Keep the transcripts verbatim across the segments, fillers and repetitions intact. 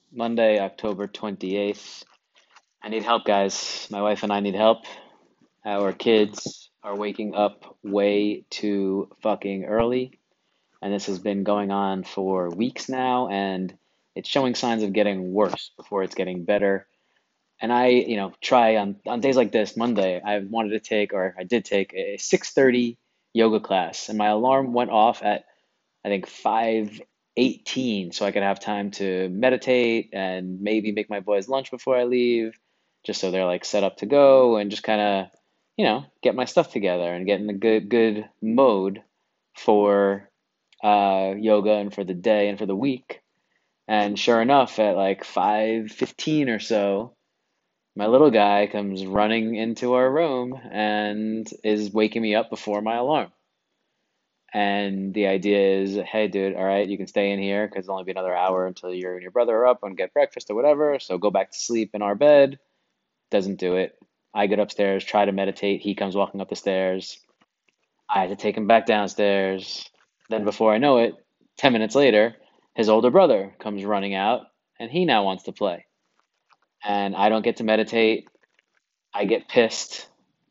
Monday, October twenty-eighth. I need help, guys. My wife and I need help. Our kids are waking up way too fucking early, and this has been going on for weeks now, and it's showing signs of getting worse before it's getting better. And I, you know, try on on days like this, Monday, I wanted to take, or I did take a six thirty yoga class, and my alarm went off at I think five eighteen so I could have time to meditate and maybe make my boys lunch before I leave, just so they're like set up to go and just kind of, you know, get my stuff together and get in the good good mode for uh, yoga and for the day and for the week. And sure enough, at like five fifteen or so, my little guy comes running into our room and is waking me up before my alarm. And the idea is, hey, dude, all right, you can stay in here because it'll only be another hour until you and your brother are up and get breakfast or whatever. So go back to sleep in our bed. Doesn't do it. I get upstairs, try to meditate. He comes walking up the stairs. I had to take him back downstairs. Then before I know it, ten minutes later, his older brother comes running out and he now wants to play. And I don't get to meditate. I get pissed.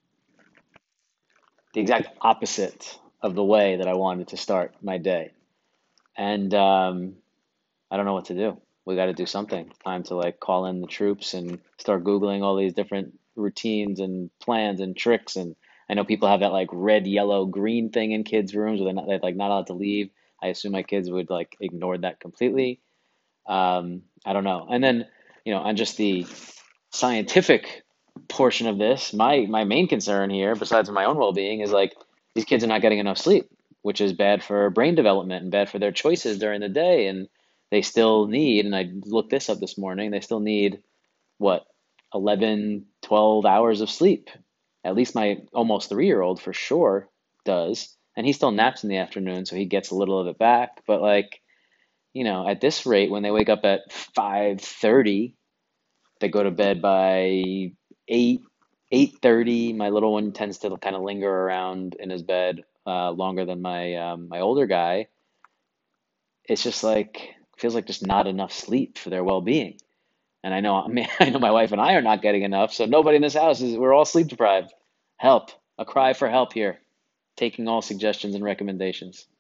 The exact opposite of the way that I wanted to start my day. And um, I don't know what to do. We got to do something. Time to like call in the troops and start Googling all these different routines and plans and tricks. And I know people have that like red, yellow, green thing in kids' rooms where they're not they're like not allowed to leave. I assume my kids would like ignore that completely. Um, I don't know. And then, you know, on just the scientific portion of this, my my main concern here, besides my own well-being, is like these kids are not getting enough sleep, which is bad for brain development and bad for their choices during the day. And they still need, and I looked this up this morning, they still need what, eleven, twelve hours of sleep. At least my almost three-year-old for sure does. And he still naps in the afternoon, so he gets a little of it back. But like, you know, at this rate, when they wake up at five thirty, they go to bed by eight, eight thirty. My little one tends to kind of linger around in his bed uh, longer than my um, my older guy. It's just like feels like just not enough sleep for their well-being. And I know I mean, I know my wife and I are not getting enough, so nobody in this house is we're all sleep deprived. Help. A cry for help here. Taking all suggestions and recommendations.